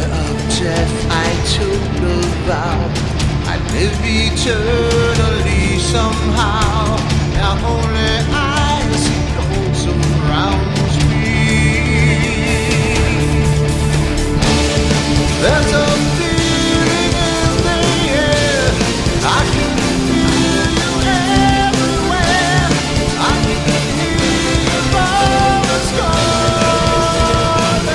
of death I took a vow I'd live eternally somehow. Now only I see cold surrounds me. There's a feeling in the air. I can feel you everywhere. I can hear your voice calling.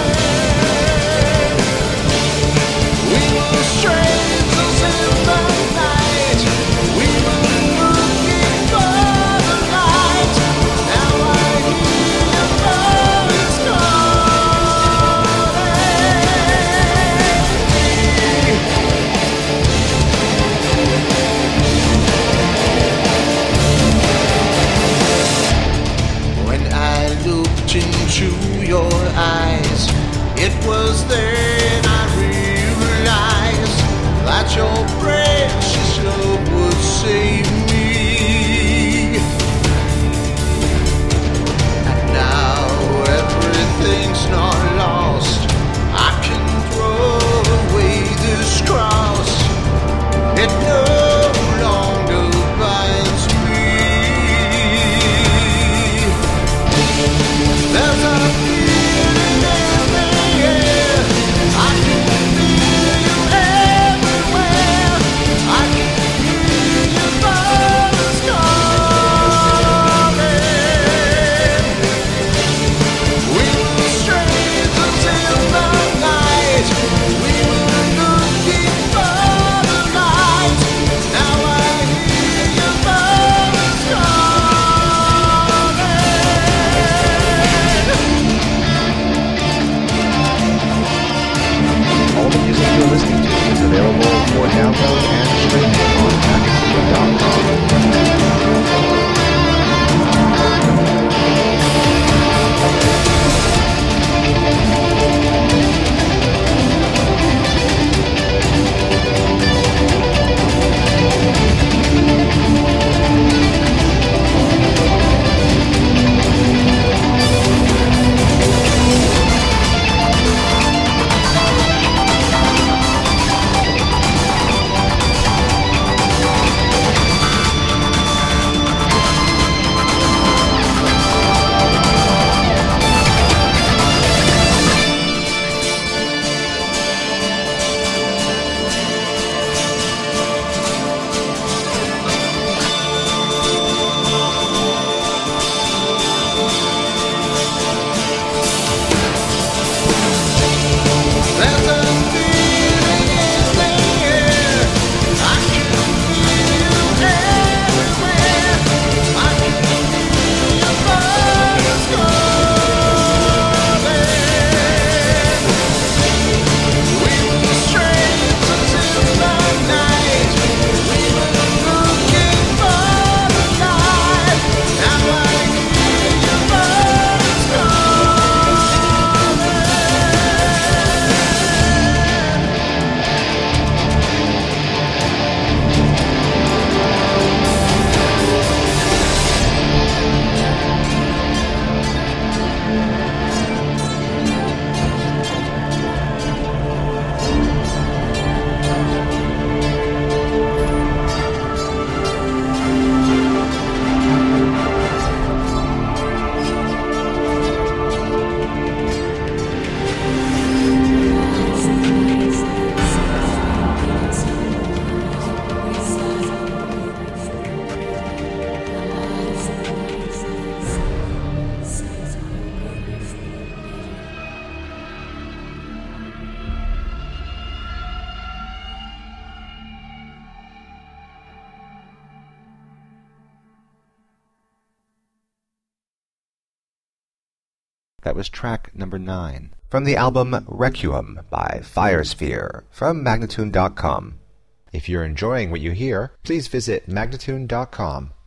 We were strangers in the night. We were looking for the light. Now I hear your voice calling. When I looked into your eyes, it was then I realized that your precious love would save me. And now everything's not lost. I can throw away this cross. It no longer binds me. There's a feeling in the air. I can feel you everywhere. I can hear your voice calling. We were strangers in the night. We were looking for the light. Now I hear your voice calling. All the music you're listening to is available for download and streaming on Magnitude.com. There's a feeling in the air. I can feel you everywhere. I can hear your voice calling. We were strangers in the night. We were looking for the light. Now I hear your voice calling. That was track number 9 from the album Requiem by Firesphere from Magnitude.com. If you're enjoying what you hear, please visit Magnitude.com